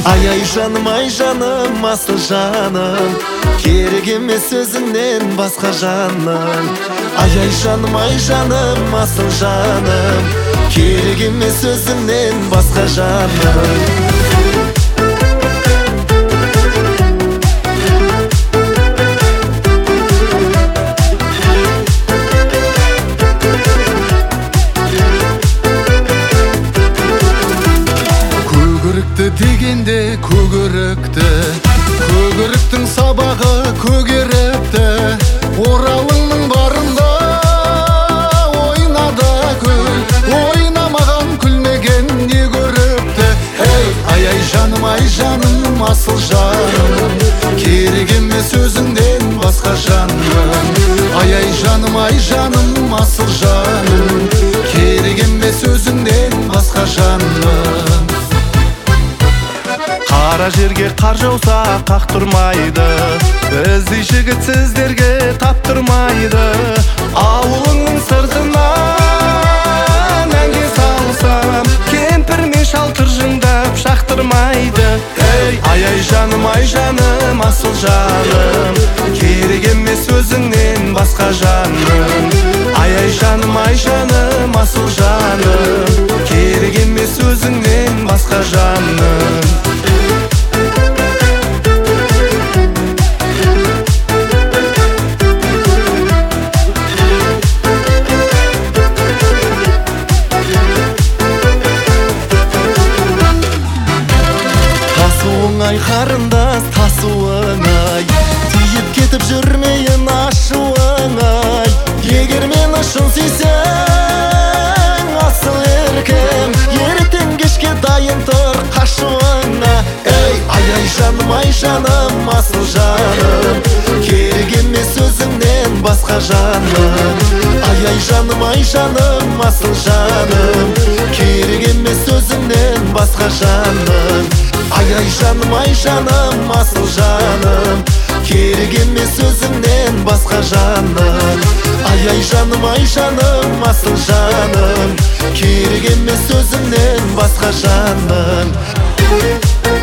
Ай жаным, асыл жаным, керек емес өзіңнен басқа жаным. Ай жаным, асыл жаным, керек емес өзіңнен басқа жаным. Дегенде көгеріктің сабағы көгеріпті. Оралыңның барында ойнады көл, ойнамаған күлмеген не көріпті. Ай жаным, асыл жаным, керек емес өзіңден басқа жаным. Ай жаным, асыл жаным, керек емес өзіңден басқа жаным. Қара жерге қар жауса қақтырмайды, іздей жігіт сіздерге таптырмайды. Ауылыңның сыртынан әнге салсам, кемпір мен шал тыржыңдап шақтырмайды. Ай жаным, асыл жаным, керек емес өзіңнен басқа жаным. Ай жаным, асыл жаным, керек емес өзіңнен басқа жаным. Ай қарындас тасуың ай, тиіп кетіп жүрмейін ашуың ай. Егер мені шын сүйсең, асыл еркем, ертең кешке дайын тұр қашуыңа. Ай жаным, асыл жаным, керек емес өзіңнен басқа жаным. Ай жаным, асыл жаным, керек емес өзіңнен басқа жаным. Ай жаным, асыл жаным, керек емес өзіңнен басқа жаным. Ай жаным, асыл жаным, керек емес өзіңнен басқа жаным.